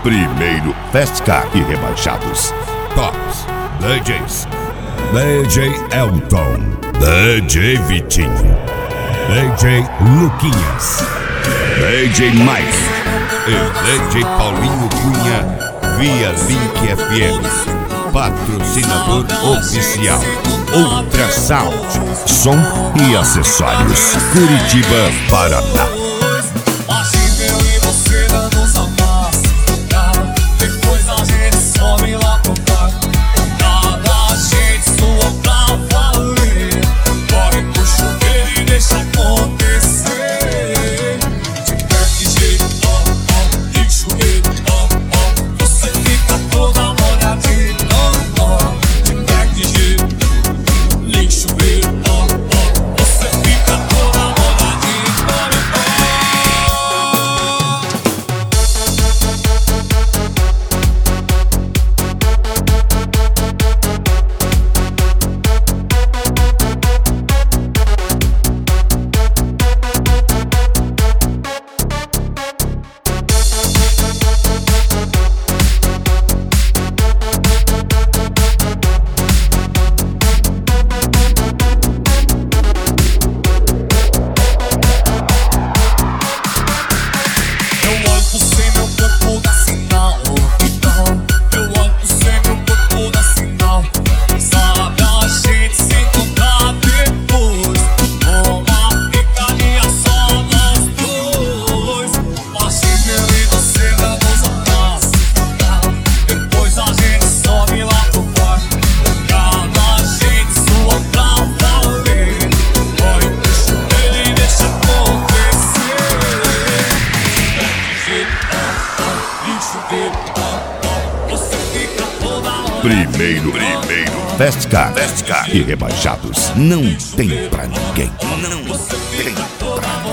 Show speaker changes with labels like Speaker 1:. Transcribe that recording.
Speaker 1: Primeiro Festcar e rebaixados. Tops DJs: DJ Elton, DJ Vitinho, DJ Luquinhas, DJ Mike e DJ Paulinho Cunha via Link FM. Patrocinador oficial Ultrasound, som e acessórios, Curitiba, Paraná. Primeiro Festcar e rebaixados. Não tem pra ninguém. Não tem pra ninguém.